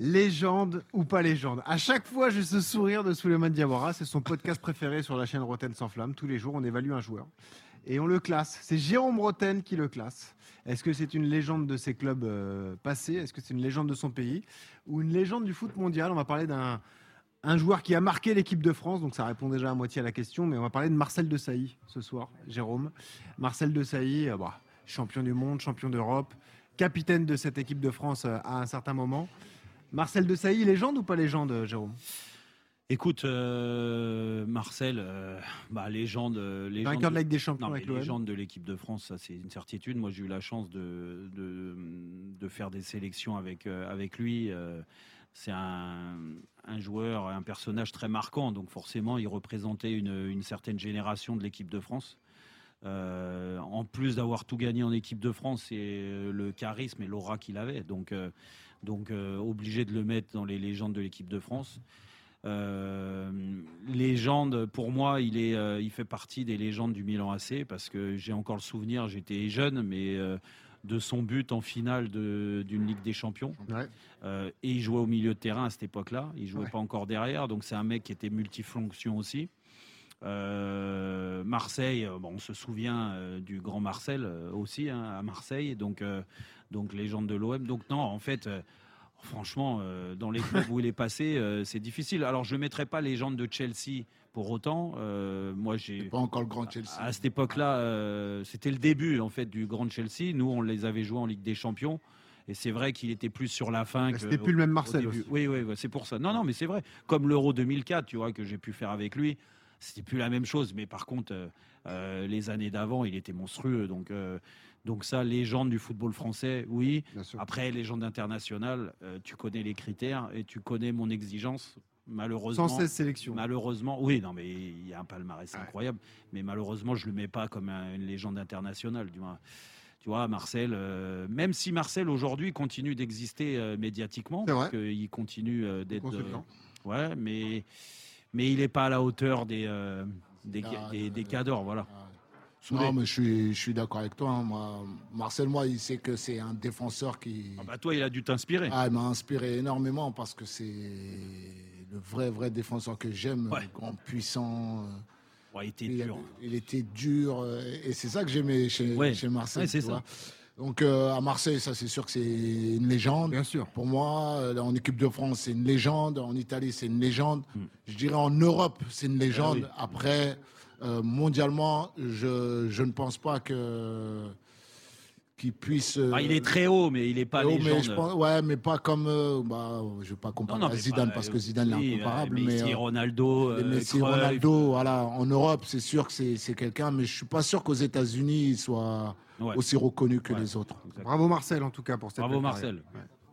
Légende ou pas légende. À chaque fois, j'ai ce sourire de Souleymane Diawara. C'est son podcast préféré sur la chaîne Roten sans flamme. Tous les jours, on évalue un joueur. Et on le classe. C'est Jérôme Roten qui le classe. Est-ce que c'est une légende de ses clubs passés? Est-ce que c'est une légende de son pays? Ou une légende du foot mondial? On va parler d'un joueur qui a marqué l'équipe de France. Donc ça répond déjà à moitié à la question. Mais on va parler de Marcel Desailly ce soir, Jérôme. Marcel Desailly, champion du monde, champion d'Europe, capitaine de cette équipe de France à un certain moment. Marcel Desailly, légende ou pas légende, Jérôme? Écoute, Marcel, légende. Vainqueur de la Ligue des Champions avec l'OM. Légende de l'équipe de France, ça c'est une certitude. Moi j'ai eu la chance de faire des sélections avec lui. C'est un joueur, un personnage très marquant. Donc forcément, il représentait une certaine génération de l'équipe de France. En plus d'avoir tout gagné en équipe de France, et le charisme et l'aura qu'il avait. Donc obligé de le mettre dans les légendes de l'équipe de France. Légende, pour moi, il fait partie des légendes du Milan AC parce que j'ai encore le souvenir, j'étais jeune, mais de son but en finale d'une Ligue des Champions. Ouais. Et il jouait au milieu de terrain à cette époque-là. Il jouait pas encore derrière, donc c'est un mec qui était multifonction aussi. Marseille, on se souvient du grand Marcel aussi à Marseille, donc légende de l'OM. Donc non, en fait, franchement, dans les clubs où il est passé, c'est difficile. Alors je ne mettrai pas légende de Chelsea pour autant. Moi, j'ai pas encore le grand Chelsea. À cette époque-là, c'était le début en fait du grand Chelsea. Nous, on les avait joués en Ligue des Champions. Et c'est vrai qu'il était plus sur la fin. C'était plus le même Marcel aussi. Oui, c'est pour ça. Non, mais c'est vrai. Comme l'Euro 2004, tu vois, que j'ai pu faire avec lui. C'était plus la même chose, mais par contre, les années d'avant, il était monstrueux. Donc ça, légende du football français, oui. Après, légende internationale, tu connais les critères et tu connais mon exigence. Malheureusement, 116 sélections. Malheureusement, oui, non, mais il y a un palmarès incroyable. Mais malheureusement, je le mets pas comme une légende internationale, du moins. Tu vois, Marcel, même si Marcel aujourd'hui continue d'exister médiatiquement, parce qu'il continue d'être. Ouais, mais il n'est pas à la hauteur des cadors, voilà. Non, mais je suis d'accord avec toi. Hein. Marcel, il sait que c'est un défenseur qui... toi, il a dû t'inspirer. Il m'a inspiré énormément parce que c'est le vrai défenseur que j'aime, grand, puissant. Il était dur. Il était dur. Et c'est ça que j'aimais chez Marcel. Ouais, c'est ça. Donc à Marseille, ça c'est sûr que c'est une légende. Bien sûr. Pour moi, en équipe de France, c'est une légende. En Italie, c'est une légende. Je dirais en Europe, c'est une légende. Oui. Après, mondialement, je ne pense pas qu'il puisse. Il est très haut, mais il n'est pas légende. Mais je pense, mais pas comme. je ne vais pas comparer à Zidane parce que Zidane est incomparable. Messi, Ronaldo, Messi, Ronaldo, voilà. En Europe, c'est sûr que c'est quelqu'un, mais je suis pas sûr qu'aux États-Unis il soit aussi reconnu que les autres. Bravo Marcel en tout cas pour cette. Bravo Marcel. Ouais.